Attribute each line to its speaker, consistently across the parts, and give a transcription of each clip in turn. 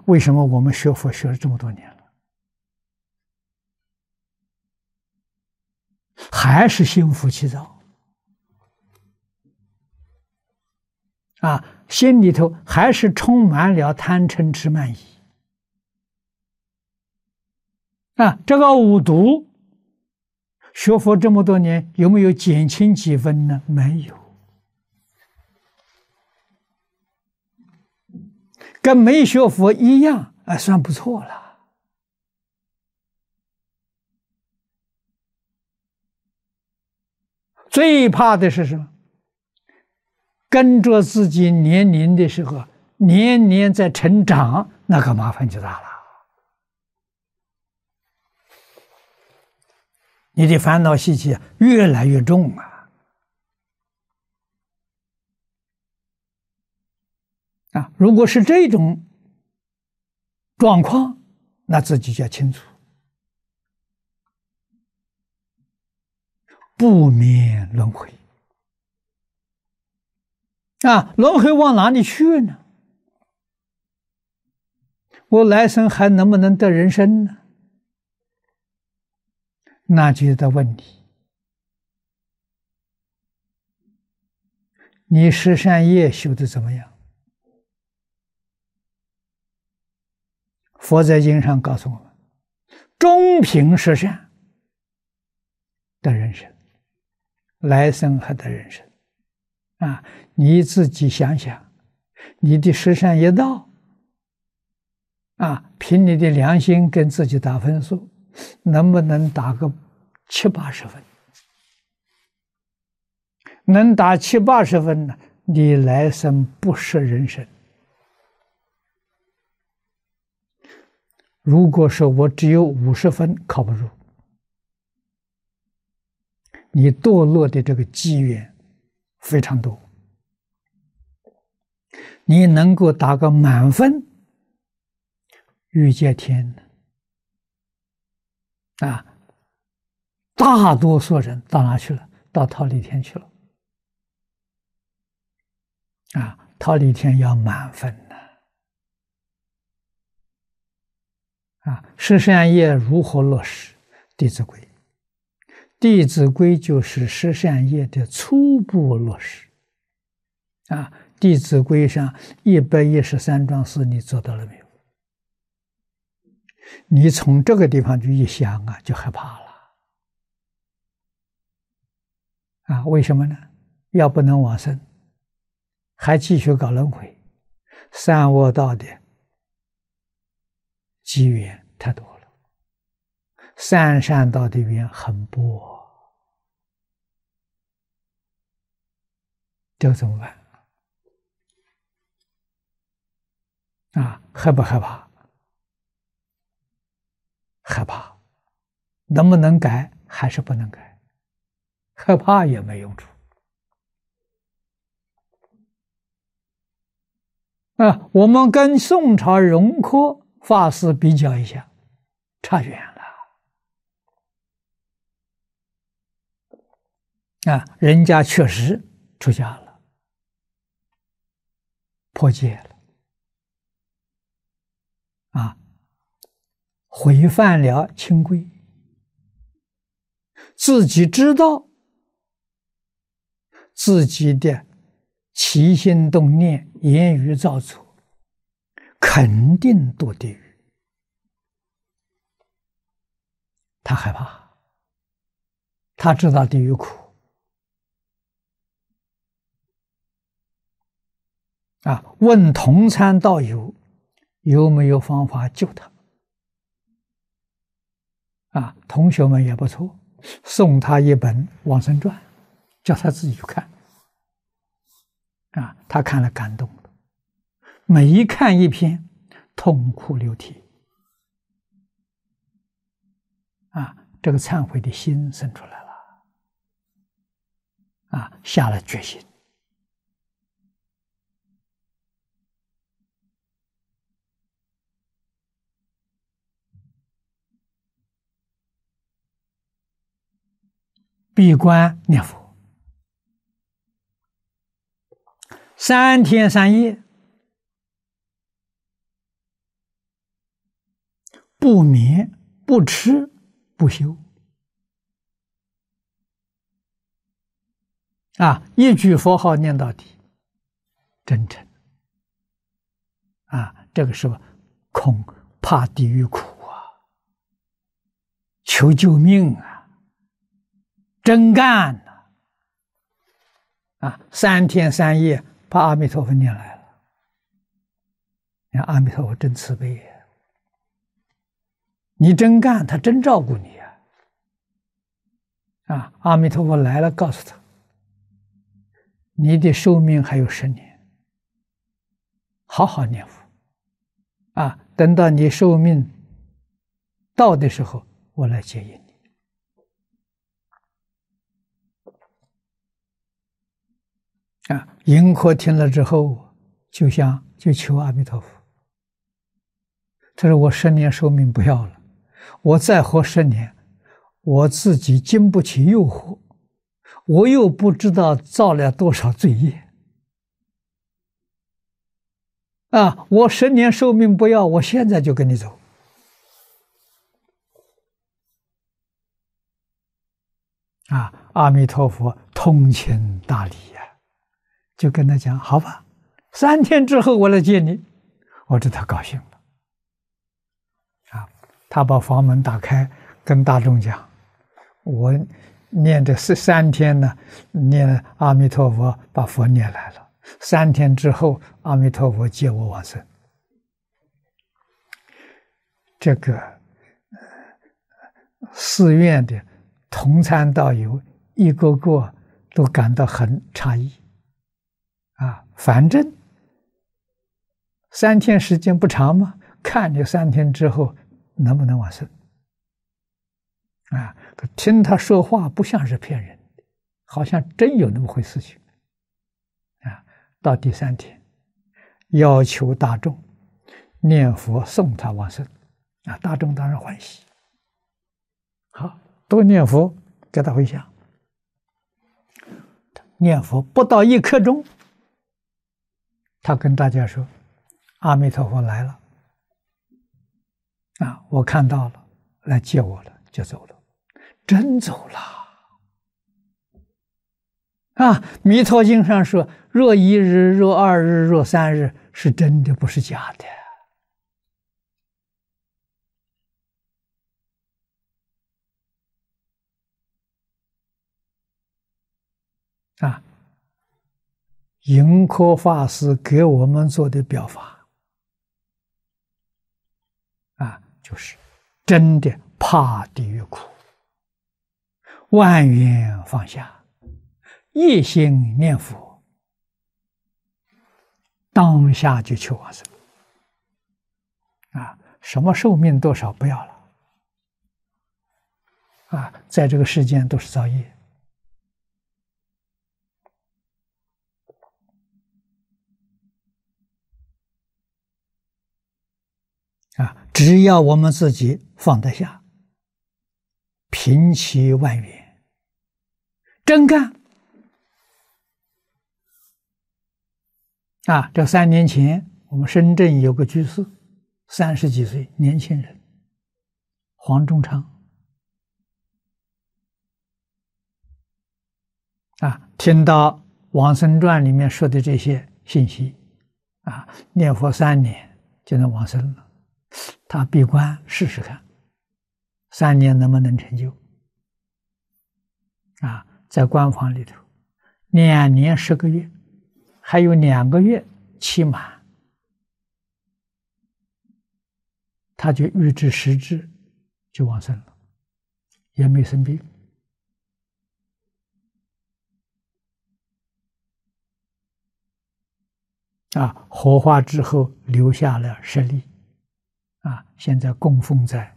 Speaker 1: 为什么我们学佛学了这么多年了，还是心浮气躁啊？心里头还是充满了贪嗔痴慢疑啊！这个五毒，学佛这么多年，有没有减轻几分呢？没有，跟没学佛一样，算不错了。最怕的是什么？跟着自己年龄的时候，年年在成长，那个麻烦就大了。你的烦恼习气越来越重啊！如果是这种状况，那自己就要清楚，不免轮回啊！轮回往哪里去呢？我来生还能不能得人生呢？那就得问你十善业修得怎么样？佛在经上告诉我们，中品十善得人生，来生还得人生啊！你自己想想，你的十善业道啊，凭你的良心跟自己打分数，能不能打个70-80分？能打70-80分呢，你来生不是人生。如果说我只有50分，靠不住，你堕落的这个机缘非常多。你能够打个满分，欲界天啊，大多数人到哪去了？到忉利天去了啊！忉利天要满分啊！十善业如何落实？弟子规，弟子规就是十善业的初步落实啊！弟子规上113桩事，你做到了没有？你从这个地方就一想啊，就害怕了啊！为什么呢？要不能往生，还继续搞轮回，三恶道的机缘太多了，三善道的缘很薄，这怎么办啊？害不害怕？害怕。能不能改？还是不能改。害怕也没用处啊！我们跟宋朝荣科法师比较一下，差远了啊！人家确实出家了，破戒了啊，毁犯了清规，自己知道自己的起心动念、言语造作，肯定堕地狱。他害怕，他知道地狱苦啊！问同参道友有没有方法救他啊？同学们也不错，送他一本《往生传》，叫他自己去看啊！他看了感动了，每一看一篇，痛哭流涕啊！这个忏悔的心生出来了啊！下了决心。闭关念佛，3天3夜， 不吃不休。一句佛号念到底，真诚。这个时候恐怕地狱苦求救命真干3天3夜把阿弥陀佛念来了。你看阿弥陀佛真慈悲你真干，他真照顾你阿弥陀佛来了，告诉他，你的寿命还有10年，好好念佛等到你寿命到的时候，我来接引你。银河听了之后，就求阿弥陀佛，他说我10年寿命不要了，我再活10年，我自己经不起诱惑，我又不知道造了多少罪业我10年寿命不要，我现在就跟你走。阿弥陀佛通情达理就跟他讲，好吧，3天之后我来接你。我知道他高兴了他把房门打开，跟大众讲，我念这3天呢，念阿弥陀佛，把佛念来了。3天之后，阿弥陀佛接我往生。这个寺院的同参道友一个个都感到很诧异反正3天时间不长嘛，看你3天之后能不能往生听他说话不像是骗人的，好像真有那么回事情到第3天要求大众念佛送他往生大众当然欢喜，好，都念佛给他回向。念佛不到1刻钟，他跟大家说，阿弥陀佛来了我看到了，来接我了，就走了，真走了弥陀经上说，若1日，若2日，若3日，是真的，不是假的盈科法师给我们做的表法就是真的怕地狱苦，万缘放下，一心念佛，当下就求往生什么寿命多少不要了在这个世间都是造业只要我们自己放得下，平其万缘，真干这3年前我们深圳有个居士30几岁年轻人黄忠昌听到往生传里面说的这些信息念佛3年就能往生了，他闭关试试看3年能不能成就在关房里头2年10个月，还有2个月期满，他就预知时至就往生了，也没生病火化之后留下了10粒现在供奉在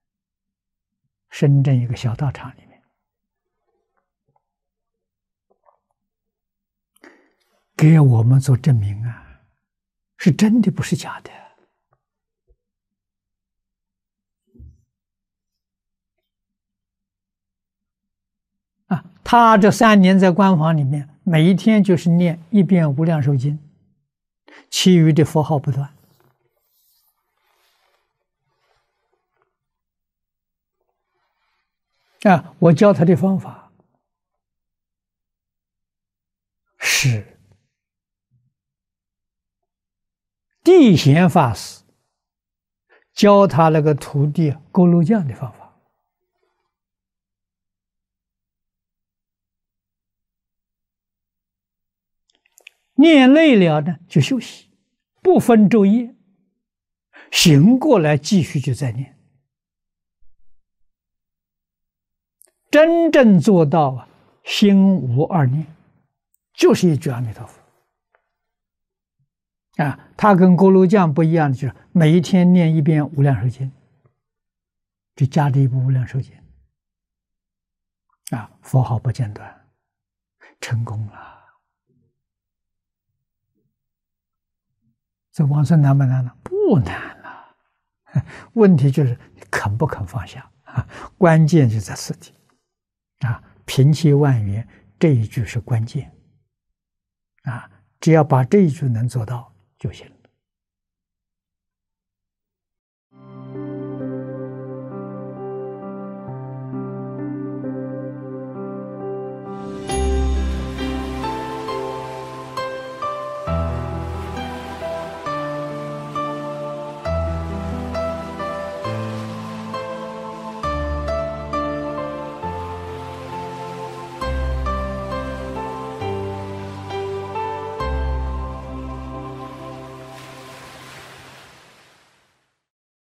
Speaker 1: 深圳一个小道场里面，给我们做证明是真的，不是假的他这3年在关房里面，每一天就是念1遍无量寿经，其余的佛号不断我教他的方法是地贤法师教他那个徒弟锅炉匠的方法。念累了呢，就休息，不分昼夜，醒过来继续就再念。真正做到心无二念，就是一句阿弥陀佛。他跟锅炉匠不一样的就是每一天念一遍无量寿经，就加了一部无量寿经。佛号不间断，成功了。这往生难不难呢？不难了，问题就是你肯不肯放下关键就在此地平气万缘这一句是关键只要把这一句能做到就行了。